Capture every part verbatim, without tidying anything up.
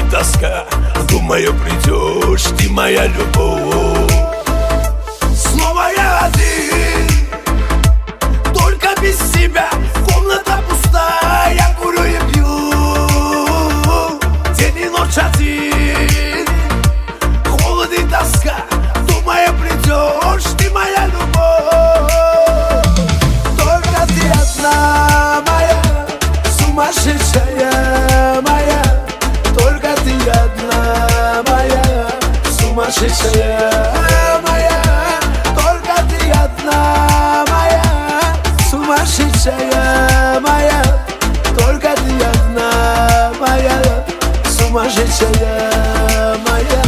Уходит тоска, думаю, придешь, ты моя любовь. Снова я один, только без тебя. Комната пустая, я курю и пью. День и ночь один, холод и тоска, думаю, придешь, ты моя любовь. Только ты одна моя, сумасшедшая моя. Только ты одна моя, сумасшедшая моя. Только ты одна моя, сумасшедшая моя. Только ты одна моя, сумасшедшая моя.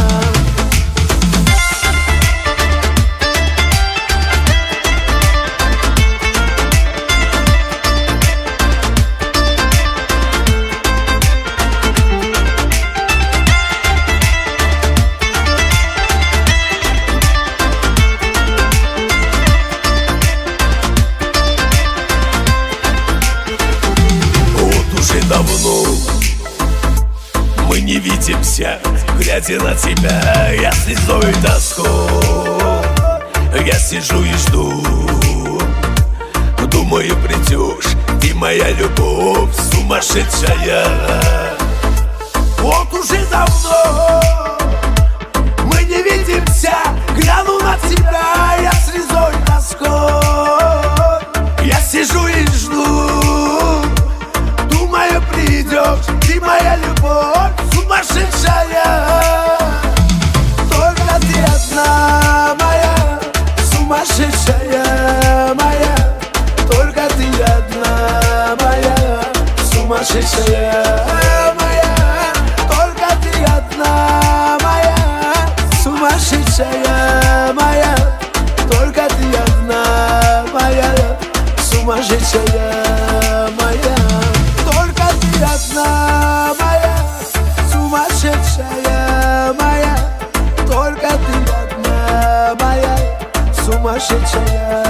Давно мы не видимся, глядя на тебя, я слезой тоску. Я сижу и жду, думаю, придешь, ты моя любовь сумасшедшая. Вот уже давно мы не видимся, гляну на тебя, я слезой тоской. Я сижу и жду, думаю, придешь, ты моя любовь сумасшедшая. Только ты одна моя, сумасшедшая моя. Только ты одна моя, сумасшедшая моя. Только ты одна моя, сумасшедшая моя. Только ты одна моя, сумасшедшая моя. Одна моя, сумасшедшая моя. Только ты одна моя, сумасшедшая